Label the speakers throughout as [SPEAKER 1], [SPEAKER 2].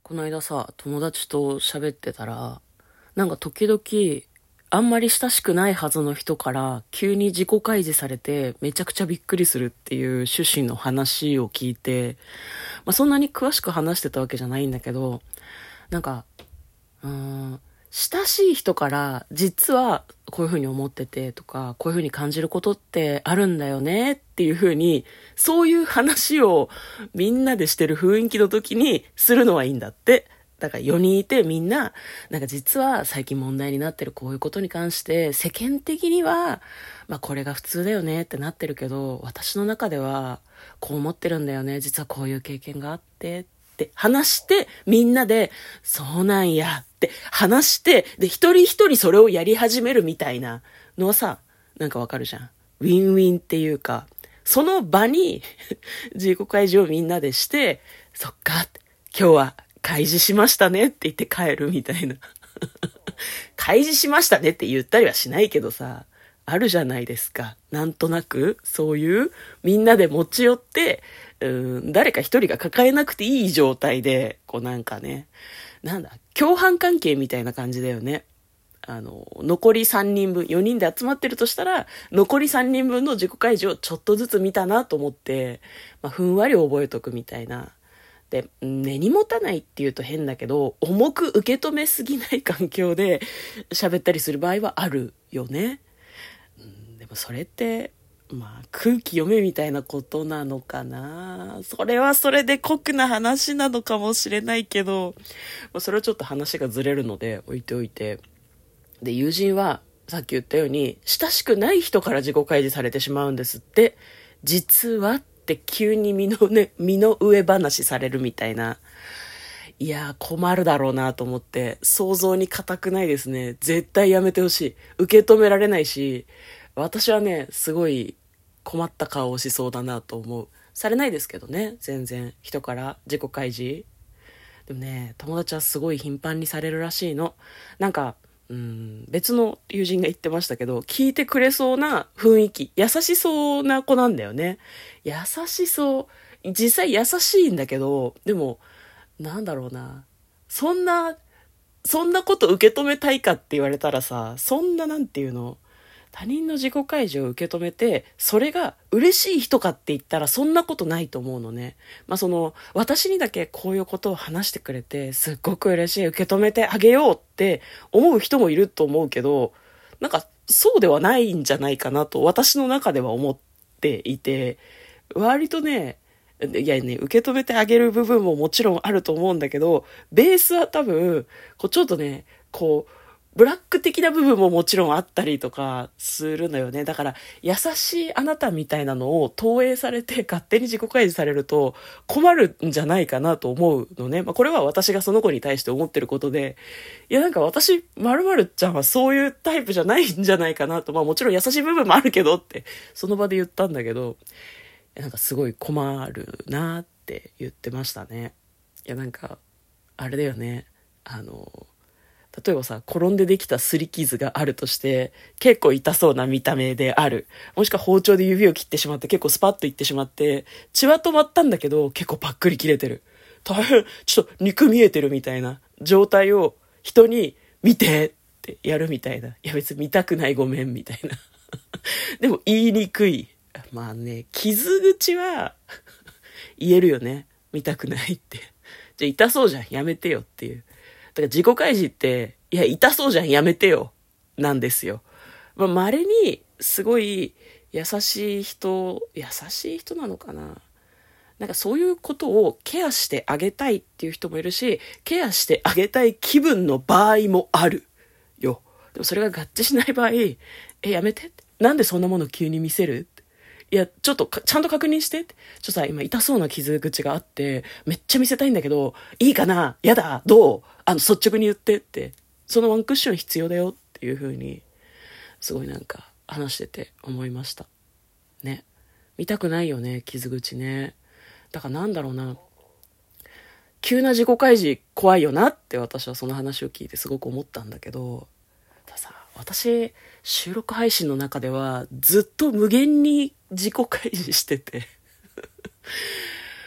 [SPEAKER 1] この間さ、友達と喋ってたら、なんか時々、あんまり親しくないはずの人から急に自己開示されてめちゃくちゃびっくりするっていう趣旨の話を聞いて、そんなに詳しく話してたわけじゃないんだけど、なんか、うーん、親しい人から実はこういうふうに思っててとか、こういうふうに感じることってあるんだよねっていうふうに、そういう話をみんなでしてる雰囲気の時にするのはいいんだって。だから4人いてみんな、なんか実は最近問題になってるこういうことに関して世間的には、これが普通だよねってなってるけど、私の中ではこう思ってるんだよね。実はこういう経験があってって話して、みんなで、そうなんやって話して、で、一人一人それをやり始めるみたいなのはさ、なんかわかるじゃん。ウィンウィンっていうか、その場に自己開示をみんなでして、そっか、今日は開示しましたねって言って帰るみたいな。開示しましたねって言ったりはしないけどさ、あるじゃないですか。なんとなく、そういう、みんなで持ち寄って、誰か一人が抱えなくていい状態で、こうなんかね、なんだ、共犯関係みたいな感じだよね。残り3人分、4人で集まってるとしたら、残り3人分の自己開示をちょっとずつ見たなと思って、ふんわり覚えとくみたいな。で、根に持たないっていうと変だけど、重く受け止めすぎない環境で喋ったりする場合はあるよね。でもそれって、空気読めみたいなことなのかな。それはそれで酷な話なのかもしれないけど、それはちょっと話がずれるので置いておいて。で、友人はさっき言ったように、親しくない人から自己開示されてしまうんですって。実はって急に身の上話されるみたいな。いやー困るだろうなと思って、想像に難くないですね。絶対やめてほしい。受け止められないし、私はね、すごい困った顔をしそうだなと思う。されないですけどね、全然。人から自己開示。でもね、友達はすごい頻繁にされるらしいの。なんか、別の友人が言ってましたけど、聞いてくれそうな雰囲気、優しそうな子なんだよね。優しそう。実際優しいんだけど、でも、なんだろうな。そんな、そんなこと受け止めたいかって言われたらさ、そんななんていうの、他人の自己開示を受け止めて、それが嬉しい人かって言ったらそんなことないと思うのね。私にだけこういうことを話してくれて、すっごく嬉しい、受け止めてあげようって思う人もいると思うけど、なんかそうではないんじゃないかなと私の中では思っていて、割とね、いやね、受け止めてあげる部分ももちろんあると思うんだけど、ベースは多分、ちょっとね、ブラック的な部分ももちろんあったりとかするのよね。だから、優しいあなたみたいなのを投影されて勝手に自己開示されると困るんじゃないかなと思うのね。これは私がその子に対して思ってることで、いやなんか私、〇〇ちゃんはそういうタイプじゃないんじゃないかなと、もちろん優しい部分もあるけどって、その場で言ったんだけど、なんかすごい困るなって言ってましたね。いやなんか、あれだよね。例えばさ、転んでできた擦り傷があるとして、結構痛そうな見た目である。もしくは包丁で指を切ってしまって、結構スパッといってしまって、血は止まったんだけど、結構パックリ切れてる。大変、ちょっと肉見えてるみたいな状態を人に見てってやるみたいな。いや別に見たくないごめんみたいな。でも言いにくい。傷口は言えるよね。見たくないって。じゃあ痛そうじゃん。やめてよっていう。だから自己開示って、いや、痛そうじゃん、やめてよ。なんですよ。稀に、すごい、優しい人なのかな。なんかそういうことをケアしてあげたいっていう人もいるし、ケアしてあげたい気分の場合もあるよ。でもそれが合致しない場合、やめて。なんでそんなもの急に見せる？いや、ちょっとちゃんと確認してって。今痛そうな傷口があって、めっちゃ見せたいんだけど、いいかな？やだ？どう？率直に言ってって。そのワンクッション必要だよっていう風に、すごいなんか話してて思いました。ね。見たくないよね、傷口ね。だからなんだろうな。急な自己開示怖いよなって私はその話を聞いてすごく思ったんだけど、たださ、私、収録配信の中ではずっと無限に自己開示してて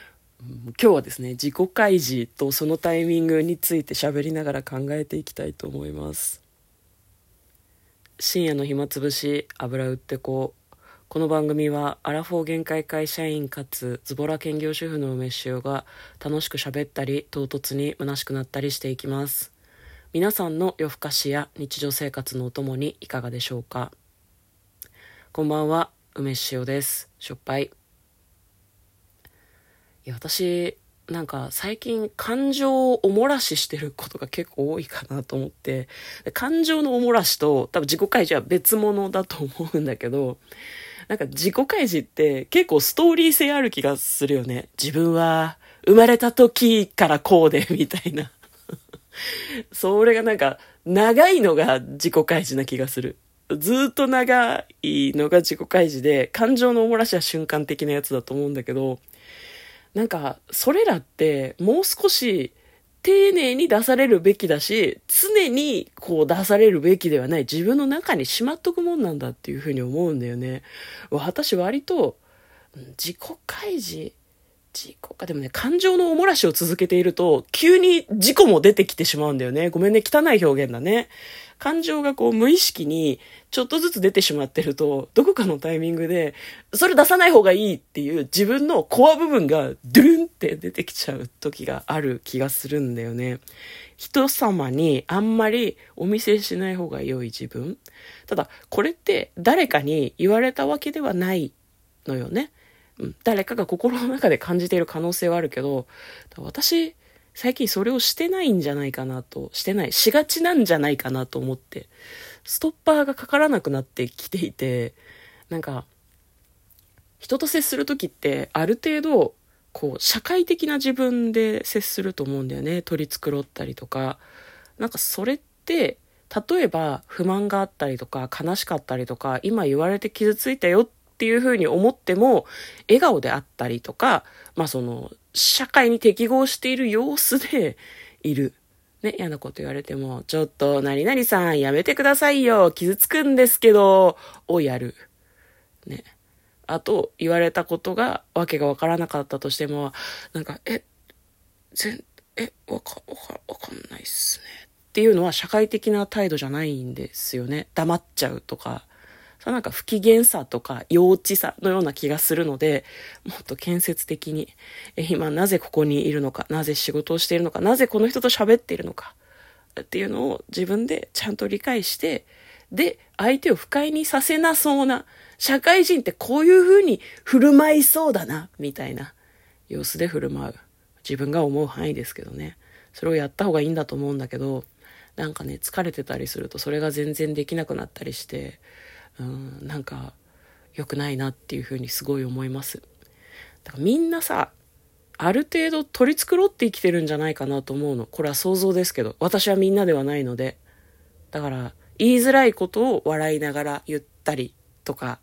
[SPEAKER 1] 今日はですね、自己開示とそのタイミングについて喋りながら考えていきたいと思います。深夜の暇つぶし、油売ってこう。この番組はアラフォー限界会社員かつズボラ兼業主婦の梅塩が楽しく喋ったり唐突に虚しくなったりしていきます。皆さんの夜更かしや日常生活のお供にいかがでしょうか。こんばんは、梅塩です。しょっぱい。私なんか最近感情をおもらししてることが結構多いかなと思って、感情のおもらしと多分自己開示は別物だと思うんだけど、なんか自己開示って結構ストーリー性ある気がするよね。自分は生まれた時からこうでみたいなそれがなんか長いのが自己開示な気がする。ずっと長いのが自己開示で、感情のおもらしは瞬間的なやつだと思うんだけど、なんかそれらってもう少し丁寧に出されるべきだし、常にこう出されるべきではない、自分の中にしまっとくもんなんだっていうふうに思うんだよね。私割と自己開示、でもね、感情のおもらしを続けていると急に自己も出てきてしまうんだよね。ごめんね、汚い表現だね。感情がこう無意識にちょっとずつ出てしまってると、どこかのタイミングでそれ出さない方がいいっていう自分のコア部分がドゥルンって出てきちゃう時がある気がするんだよね。人様にあんまりお見せしない方が良い自分。ただこれって誰かに言われたわけではないのよね。誰かが心の中で感じている可能性はあるけど、私最近それをしてないんじゃないかなと、しがちなんじゃないかなと思って、ストッパーがかからなくなってきていて、なんか人と接する時ってある程度こう社会的な自分で接すると思うんだよね。取り繕ったりとか、なんかそれって例えば不満があったりとか悲しかったりとか、今言われて傷ついたよっていう風に思っても笑顔であったりとか、その社会に適合している様子でいるね。嫌なこと言われてもちょっと何々さんやめてくださいよ、傷つくんですけどをやるね。あと言われたことがわけがわからなかったとしても、なんかわかんないっすねっていうのは社会的な態度じゃないんですよね。黙っちゃうとか、なんか不機嫌さとか幼稚さのような気がするので、もっと建設的に、今なぜここにいるのか、なぜ仕事をしているのか、なぜこの人と喋っているのかっていうのを自分でちゃんと理解して、で相手を不快にさせなそうな、社会人ってこういう風に振る舞いそうだなみたいな様子で振る舞う。自分が思う範囲ですけどね。それをやった方がいいんだと思うんだけど、なんかね、疲れてたりするとそれが全然できなくなったりして、なんか良くないなっていうふうにすごい思います。だからみんなさ、ある程度取り繕って生きてるんじゃないかなと思うの。これは想像ですけど、私はみんなではないので。だから言いづらいことを笑いながら言ったりとか、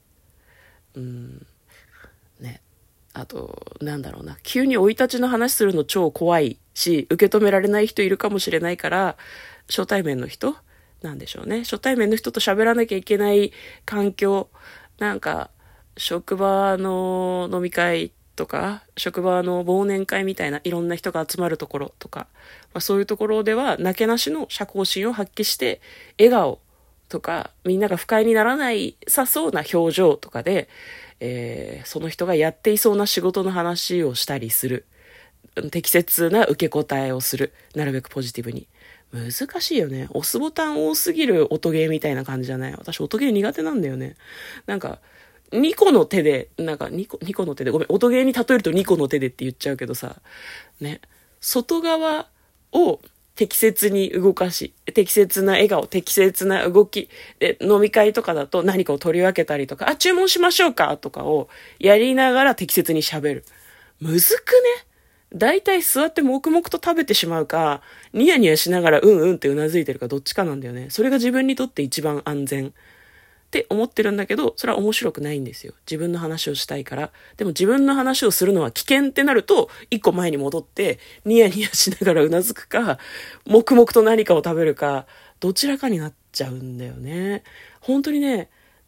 [SPEAKER 1] ね。あとなんだろうな、急に生い立ちの話するの超怖いし、受け止められない人いるかもしれないから、初対面の人なんでしょうね。初対面の人と喋らなきゃいけない環境、なんか職場の飲み会とか職場の忘年会みたいないろんな人が集まるところとか、そういうところではなけなしの社交心を発揮して笑顔とか、みんなが不快にならないさそうな表情とかで、その人がやっていそうな仕事の話をしたりする。適切な受け答えをする。なるべくポジティブに。難しいよね。押すボタン多すぎる音ゲーみたいな感じじゃない。私音ゲー苦手なんだよね。なんか2個の手で、ごめん、音ゲーに例えると2個の手でって言っちゃうけどさ、ね、外側を適切に動かし、適切な笑顔、適切な動きで、飲み会とかだと何かを取り分けたりとか、注文しましょうかとかをやりながら適切に喋る。むずくね。だいたい座って黙々と食べてしまうか、ニヤニヤしながらうんうんってうなずいてるか、どっちかなんだよね。それが自分にとって一番安全って思ってるんだけど、それは面白くないんですよ。自分の話をしたいから。でも自分の話をするのは危険ってなると、一個前に戻ってニヤニヤしながらうなずくか、黙々と何かを食べるか、どちらかになっちゃうんだよね。本当にね、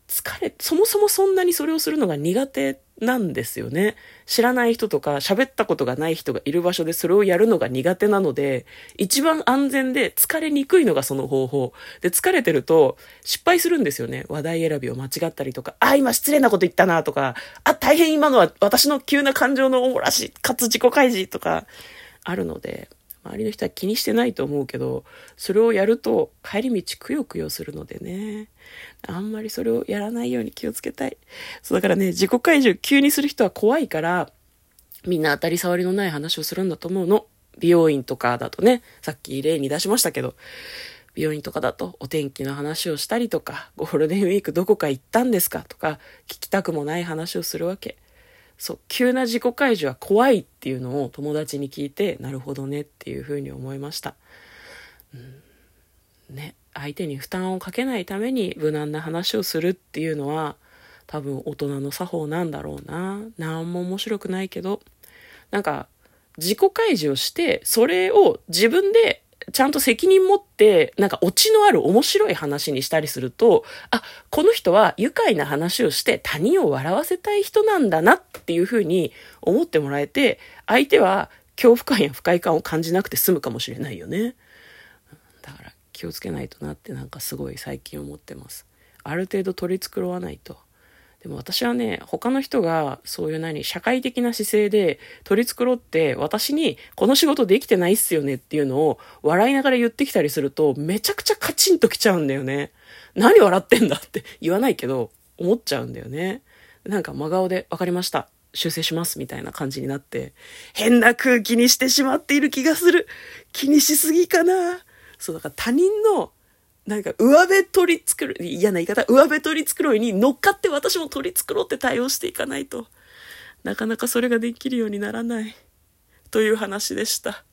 [SPEAKER 1] そもそもそんなにそれをするのが苦手なんですよね。知らない人とか喋ったことがない人がいる場所でそれをやるのが苦手なので、一番安全で疲れにくいのがその方法。で、疲れてると失敗するんですよね。話題選びを間違ったりとか、今失礼なこと言ったなとか、大変今のは私の急な感情のおもらし、かつ自己開示とかあるので、周りの人は気にしてないと思うけど、それをやると帰り道くよくよするのでね。あんまりそれをやらないように気をつけたい。そうだからね、自己開示を急にする人は怖いから、みんな当たり障りのない話をするんだと思うの。美容院とかだとね、さっき例に出しましたけど、美容院とかだとお天気の話をしたりとか、ゴールデンウィークどこか行ったんですかとか、聞きたくもない話をするわけ。そう、急な自己開示は怖いっていうのを友達に聞いて、なるほどねっていうふうに思いました。ね、相手に負担をかけないために無難な話をするっていうのは、多分大人の作法なんだろうな。なんも面白くないけど、なんか自己開示をして、それを自分でちゃんと責任持って、なんかオチのある面白い話にしたりすると、この人は愉快な話をして他人を笑わせたい人なんだなっていうふうに思ってもらえて、相手は恐怖感や不快感を感じなくて済むかもしれないよね。だから気をつけないとなってなんかすごい最近思ってます。ある程度取り繕わないと。でも私はね、他の人がそういう社会的な姿勢で取り繕って私にこの仕事できてないっすよねっていうのを笑いながら言ってきたりするとめちゃくちゃカチンときちゃうんだよね。何笑ってんだって言わないけど思っちゃうんだよね。なんか真顔でわかりました。修正しますみたいな感じになって変な空気にしてしまっている気がする。気にしすぎかな。そうだから他人の上辺取り繕い、嫌な言い方、上辺取り繕いに乗っかって私も取り繕って対応していかないと、なかなかそれができるようにならない。という話でした。